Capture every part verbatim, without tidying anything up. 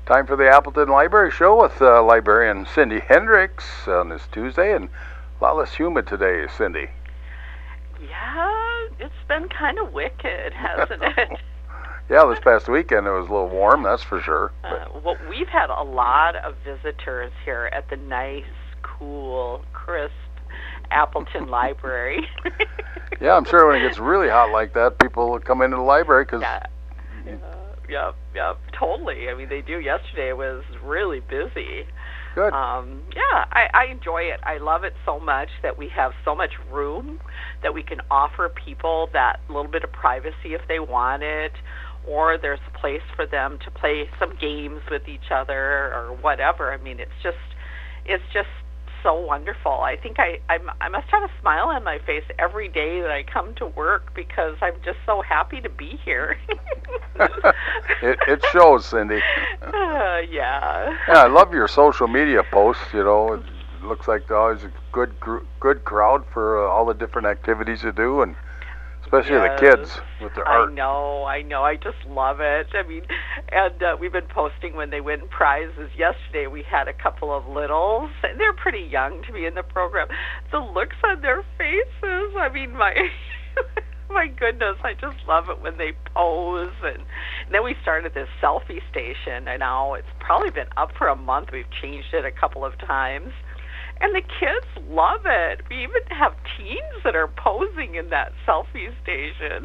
Time for the Appleton Library Show with uh, librarian Cindy Hendricks on this Tuesday, and a lot less humid today, Cindy. Yeah, it's been kind of wicked, hasn't it? Yeah, this past weekend it was a little warm, that's for sure. Uh, well, we've had a lot of visitors here at the nice, cool, crisp Appleton Library. Yeah, I'm sure when it gets really hot like that, people will come into the library because... Yeah. Yeah. Yep, yep, totally. I mean, they do. Yesterday it was really busy. Good. Um, yeah, I, I enjoy it. I love it so much that we have so much room that we can offer people that little bit of privacy if they want it, or there's a place for them to play some games with each other or whatever. I mean, it's just, it's just so wonderful. I think I I'm, I must have a smile on my face every day that I come to work because I'm just so happy to be here. it, it shows, Cindy. Uh, yeah. Yeah, I love your social media posts. You know, it looks like there's always a good gr- good crowd for uh, all the different activities you do, and especially yes, the kids with their art. I know, I know. I just love it. I mean, and uh, we've been posting when they win prizes. Yesterday we had a couple of littles, and they're pretty young to be in the program. The looks on their faces, I mean, my... my goodness, I just love it when they pose. And, and then we started this selfie station, and now it's probably been up for a month. We've changed it a couple of times. And the kids love it. We even have teens that are posing in that selfie station.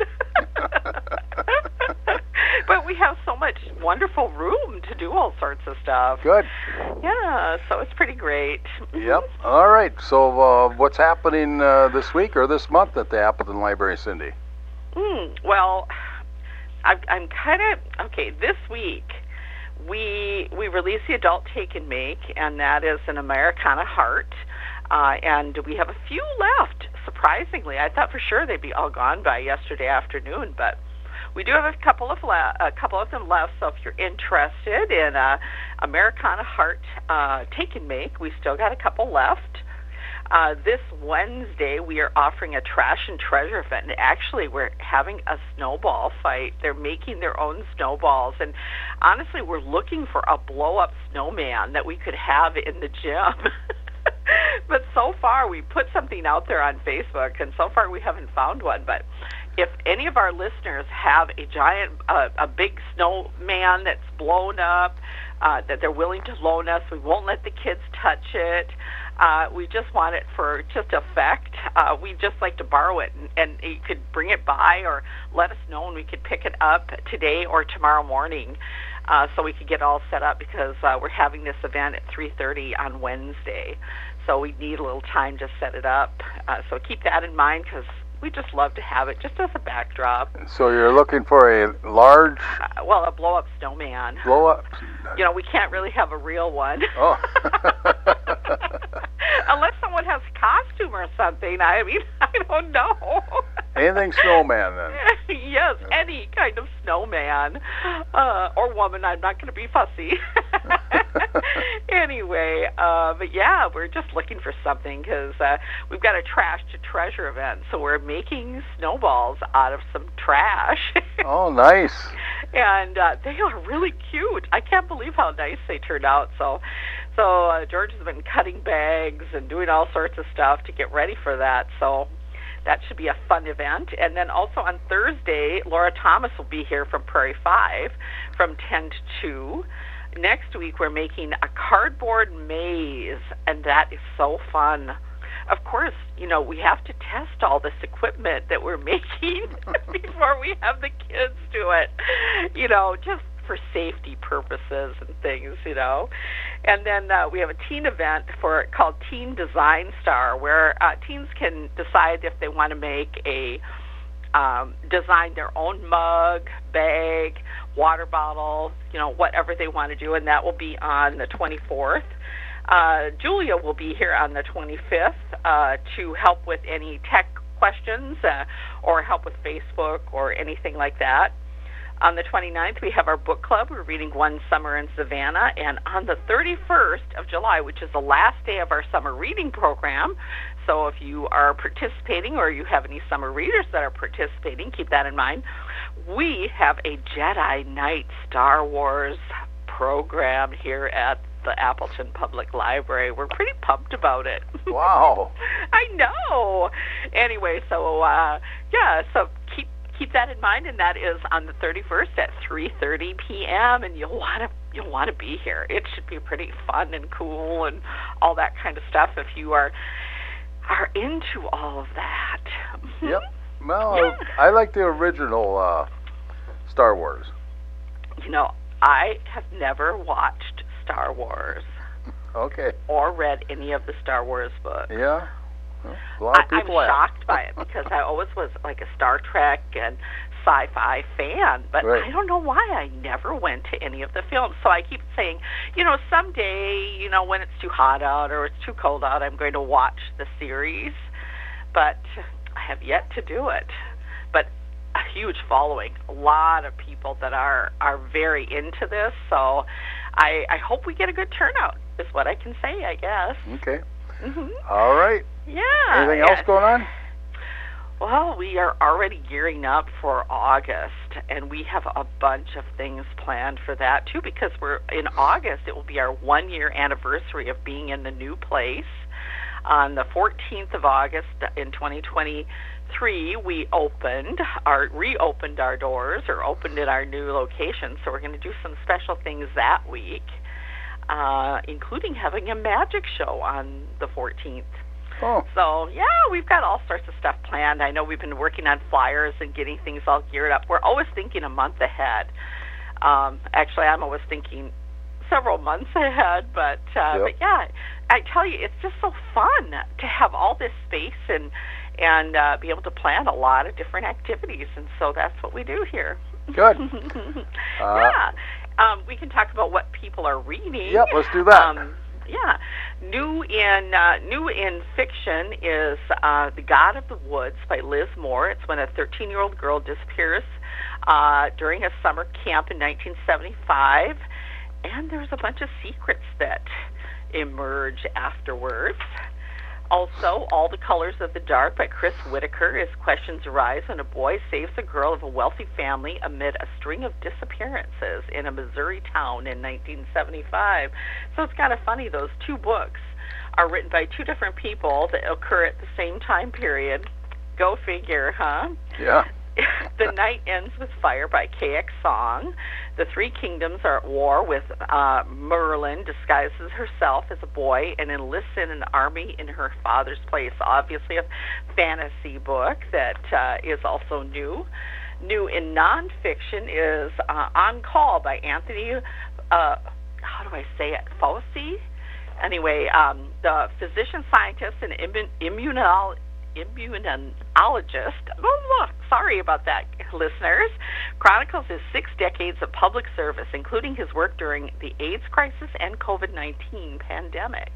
But we have so much wonderful room to do all sorts of stuff. Good. Yeah, so it's pretty great. Yep. All right. So uh, what's happening uh, this week or this month at the Appleton Library, Cindy? Mm, well, I'm, I'm kind of, okay, this week we we released the Adult Take and Make, and that is an Americana Heart. Uh, and we have a few left, surprisingly. I thought for sure they'd be all gone by yesterday afternoon, but we do have a couple of le- a couple of them left. So if you're interested in a Americana Heart uh, Take and Make, we still got a couple left. Uh, this Wednesday, we are offering a Trash and Treasure event. And actually, we're having a snowball fight. They're making their own snowballs. And honestly, we're looking for a blow-up snowman that we could have in the gym. But so far, we put something out there on Facebook, and so far we haven't found one. But if any of our listeners have a giant, uh, a big snowman that's blown up, uh, that they're willing to loan us, we won't let the kids touch it. Uh, we just want it for just effect. Uh, we just like to borrow it, and, and you could bring it by or let us know, and we could pick it up today or tomorrow morning, uh, so we could get all set up because uh, we're having this event at three thirty on Wednesday. So we need a little time to set it up. Uh, so keep that in mind because we just love to have it just as a backdrop. So you're looking for a large... Uh, well, a blow-up snowman. Blow-up? You know, we can't really have a real one. Oh. Unless someone has a costume or something. I mean, I don't know. Anything snowman, then? Yes, any kind of snowman. Uh, or woman. I'm not going to be fussy. Anyway, uh, but yeah, we're just looking for something because uh, we've got a Trash to Treasure event. So we're making snowballs out of some trash. Oh, nice. And uh, they are really cute. I can't believe how nice they turned out. So so uh, George has been cutting bags and doing all sorts of stuff to get ready for that. So that should be a fun event. And then also on Thursday, Laura Thomas will be here from Prairie five from ten to two. Next week, we're making a cardboard maze, and that is so fun. Of course, you know, we have to test all this equipment that we're making before we have the kids do it, you know, just for safety purposes and things, you know. And then uh, we have a teen event for called Teen Design Star, where uh, teens can decide if they want to make a um, design their own mug, bag, water bottle, you know, whatever they want to do, and that will be on the twenty-fourth. Uh, Julia will be here on the twenty-fifth uh, to help with any tech questions uh, or help with Facebook or anything like that. On the twenty-ninth, we have our book club. We're reading One Summer in Savannah. And on the thirty-first of July, which is the last day of our summer reading program, so if you are participating or you have any summer readers that are participating, keep that in mind, we have a Jedi Knight Star Wars program here at the Appleton Public Library. We're pretty pumped about it. Wow. I know. Anyway, so uh, yeah, so keep keep that in mind, and that is on the thirty-first at three thirty p.m. and you'll want to you'll want to be here. It should be pretty fun and cool and all that kind of stuff if you are are into all of that. Yep. Well, Yeah. I, I like the original uh, Star Wars. You know, I have never watched Star Wars Okay. or read any of the Star Wars books. Yeah. Well, a lot I, of I'm people have. shocked by it because I always was like a Star Trek and sci-fi fan, but Right. I don't know why I never went to any of the films. So I keep saying, you know, someday, you know, when it's too hot out or it's too cold out, I'm going to watch the series, but I have yet to do it. But a huge following, a lot of people that are are very into this, so I I hope we get a good turnout is what I can say, I guess. Okay. Mhm. All right. Yeah. Anything else and- going on? Well, we are already gearing up for August, and we have a bunch of things planned for that too, because we're in August. It will be our one-year anniversary of being in the new place. On the fourteenth of August in twenty twenty-three, we opened our reopened our doors or opened in our new location. So we're going to do some special things that week, uh, including having a magic show on the fourteenth. Oh. So, yeah, we've got all sorts of stuff planned. I know we've been working on flyers and getting things all geared up. We're always thinking a month ahead. Um, actually, I'm always thinking several months ahead. But, uh, Yep. but yeah, I tell you, it's just so fun to have all this space and, and uh, be able to plan a lot of different activities. And so that's what we do here. Good. yeah. Um, we can talk about what people are reading. Yep, let's do that. Um, yeah, new in uh, new in fiction is uh, The God of the Woods by Liz Moore. It's when a thirteen-year-old girl disappears uh, during a summer camp in nineteen seventy-five, and there's a bunch of secrets that emerge afterwards. Also, All the Colors of the Dark by Chris Whitaker is questions arise when a boy saves a girl of a wealthy family amid a string of disappearances in a Missouri town in nineteen seventy-five. So it's kind of funny, those two books are written by two different people that occur at the same time period. Go figure, huh? Yeah. The Night Ends with Fire by K X Song. The Three Kingdoms are at war with uh, Merlin disguises herself as a boy and enlists in an army in her father's place. Obviously a fantasy book that uh, is also new. New in nonfiction is uh, On Call by Anthony, uh, how do I say it, Fauci? Anyway, um, the physician, scientist, and immun- immunologist immunologist, oh, look, sorry about that, listeners, chronicles his six decades of public service, including his work during the AIDS crisis and COVID nineteen pandemic.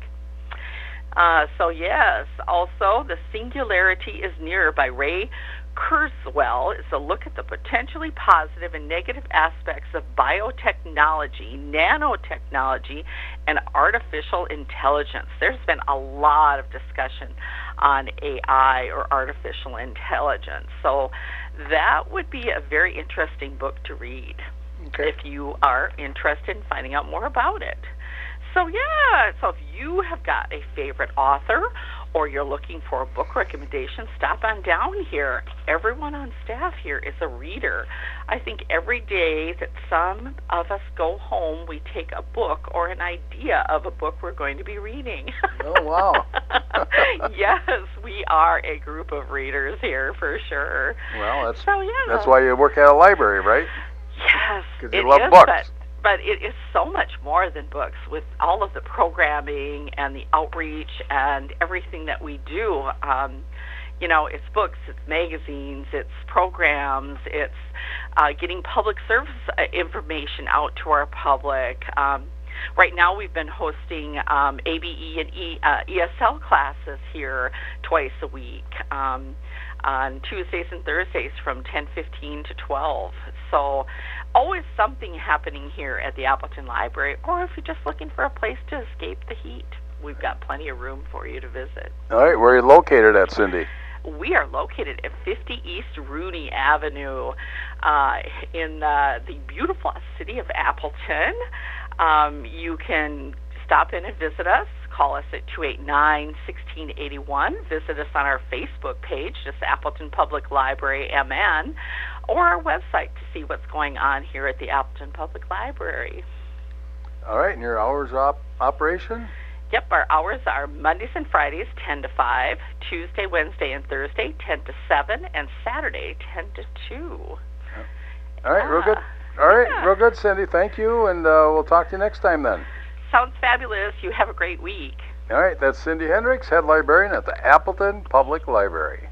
Uh, so, yes, also, The Singularity is Near by Ray Kurzweil is a look at the potentially positive and negative aspects of biotechnology, nanotechnology, and artificial intelligence. There's been a lot of discussion on A I or artificial intelligence. So that would be a very interesting book to read Okay. if you are interested in finding out more about it. So yeah, so if you have got a favorite author or you're looking for a book recommendation, stop on down here. Everyone on staff here is a reader. I think every day that some of us go home, we take a book or an idea of a book we're going to be reading. Oh, wow. Yes, we are a group of readers here for sure. Well, that's So yeah. that's why you work at a library, right? Yes, 'Cause it you love is, books. But, but it is so much more than books with all of the programming and the outreach and everything that we do. Um, you know, it's books, it's magazines, it's programs, it's uh, getting public service uh, information out to our public. Um, right now we've been hosting um, A B E and e, uh, E S L classes here twice a week. Um, on Tuesdays and Thursdays from ten fifteen to twelve. So always something happening here at the Appleton Library, or if you're just looking for a place to escape the heat, we've got plenty of room for you to visit. All right, where are you located at, Cindy? We are located at fifty East Rooney Avenue uh, in uh, the beautiful city of Appleton. Um, you can stop in and visit us. Call us at two eight nine, one six eight one. Visit us on our Facebook page, just Appleton Public Library M N, or our website to see what's going on here at the Appleton Public Library. All right, and your hours of op- operation? Yep, our hours are Mondays and Fridays, ten to five, Tuesday, Wednesday, and Thursday, ten to seven, and Saturday, ten to two. All right, yeah. real good. All right, yeah. real good, Cindy. Thank you, and uh, we'll talk to you next time then. Sounds fabulous. You have a great week. All right, that's Cindy Hendricks, head librarian at the Appleton Public Library.